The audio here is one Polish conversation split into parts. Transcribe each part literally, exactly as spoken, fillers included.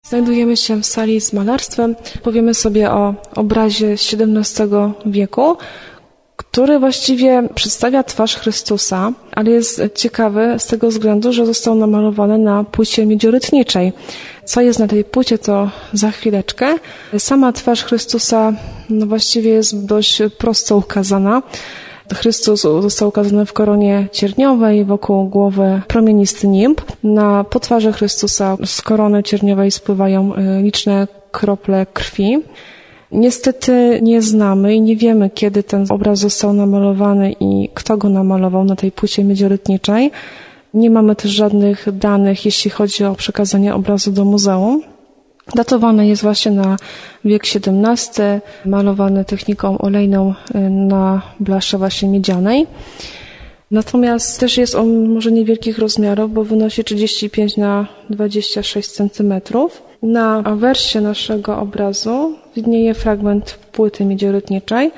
Znajdujemy się w sali z malarstwem. Powiemy sobie o obrazie z siedemnastego wieku, który właściwie przedstawia twarz Chrystusa, ale jest ciekawy z tego względu, że został namalowany na płycie miedziorytniczej. Co jest na tej płycie, to za chwileczkę. Sama twarz Chrystusa no właściwie jest dość prosto ukazana. Chrystus został ukazany w koronie cierniowej, wokół głowy promienisty nimb. Na potwarze Chrystusa z korony cierniowej spływają liczne krople krwi. Niestety nie znamy i nie wiemy, kiedy ten obraz został namalowany i kto go namalował na tej płycie miedziorytniczej. Nie mamy też żadnych danych, jeśli chodzi o przekazanie obrazu do muzeum. Datowany jest właśnie na wiek siedemnasty, malowany techniką olejną na blasze właśnie miedzianej. Natomiast też jest on może niewielkich rozmiarów, bo wynosi trzydzieści pięć na dwadzieścia sześć centymetrów. Na awersie naszego obrazu widnieje fragment płyty miedziorytniczej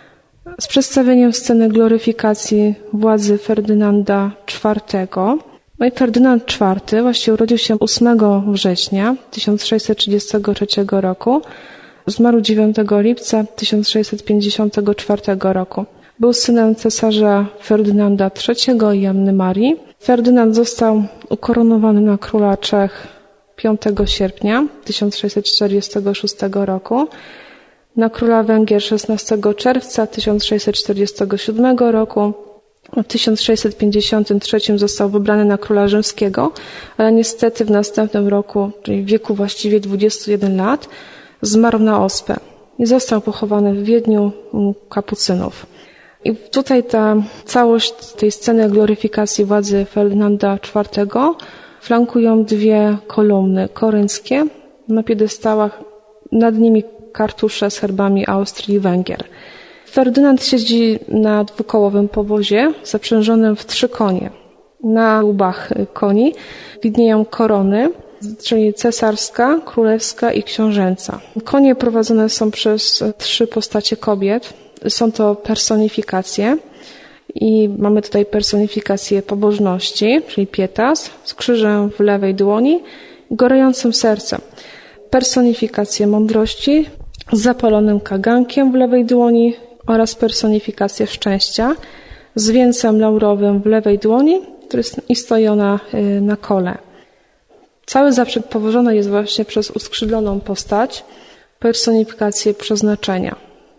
z przedstawieniem sceny gloryfikacji władzy Ferdynanda czwartego. No i Ferdynand czwarty właściwie urodził się ósmego września tysiąc sześćset trzydziestego trzeciego roku. Zmarł dziewiątego lipca tysiąc sześćset pięćdziesiątego czwartego roku. Był synem cesarza Ferdynanda trzeciego i Anny Marii. Ferdynand został ukoronowany na króla Czech piątego sierpnia tysiąc sześćset czterdziestego szóstego roku, na króla Węgier szesnastego czerwca tysiąc sześćset czterdziestego siódmego roku. W tysiąc sześćset pięćdziesiątym trzecim został wybrany na króla rzymskiego, ale niestety w następnym roku, czyli w wieku właściwie dwudziestu jeden lat, zmarł na ospę i został pochowany w Wiedniu u kapucynów. I tutaj ta całość tej sceny gloryfikacji władzy Ferdynanda czwartego flankują dwie kolumny korynckie na piedestałach, nad nimi kartusze z herbami Austrii i Węgier. Ferdynand siedzi na dwukołowym powozie zaprzężonym w trzy konie. Na łbach koni widnieją korony, czyli cesarska, królewska i książęca. Konie prowadzone są przez trzy postacie kobiet. Są to personifikacje i mamy tutaj personifikację pobożności, czyli pietas, z krzyżem w lewej dłoni i gorejącym sercem. Personifikację mądrości z zapalonym kagankiem w lewej dłoni oraz personifikację szczęścia z wieńcem laurowym w lewej dłoni, który jest i stoi ona na kole. Cały zaprzęg powożony jest właśnie przez uskrzydloną postać, personifikację przeznaczenia.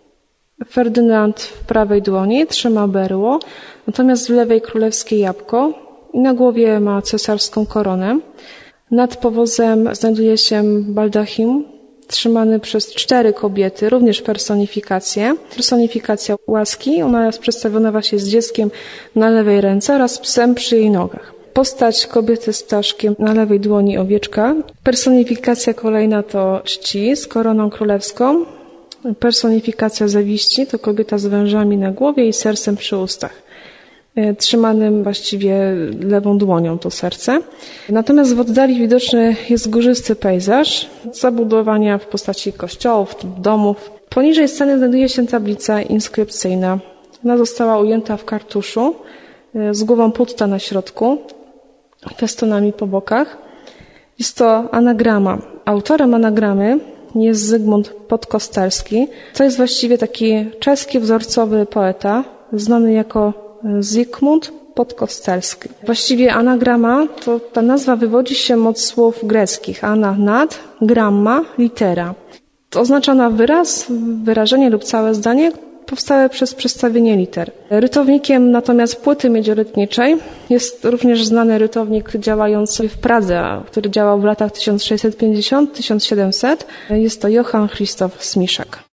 Ferdynand w prawej dłoni trzyma berło, natomiast w lewej królewskie jabłko i na głowie ma cesarską koronę. Nad powozem znajduje się baldachim trzymany przez cztery kobiety, również personifikacje. Personifikacja łaski, ona jest przedstawiona właśnie z dzieckiem na lewej ręce oraz psem przy jej nogach. Postać kobiety z ptaszkiem na lewej dłoni owieczka. Personifikacja kolejna to czci z koroną królewską. Personifikacja zawiści to kobieta z wężami na głowie i sercem przy ustach. Trzymanym właściwie lewą dłonią to serce. Natomiast w oddali widoczny jest górzysty pejzaż, zabudowania w postaci kościołów, domów. Poniżej sceny znajduje się tablica inskrypcyjna. Ona została ujęta w kartuszu z głową putta na środku, festonami po bokach. Jest to anagrama. Autorem anagramy jest Zygmunt Podkostelski. To jest właściwie taki czeski wzorcowy poeta, znany jako Zygmunt Podkostelski. Właściwie anagrama, to ta nazwa wywodzi się od słów greckich. Ana, nad, gramma, litera. To oznacza na wyraz, wyrażenie lub całe zdanie powstałe przez przestawienie liter. Rytownikiem natomiast płyty miedziorytniczej jest również znany rytownik działający w Pradze, który działał w latach tysiąc sześćset pięćdziesiątym do tysiąc siedemset. Jest to Johann Christoph Smiszek.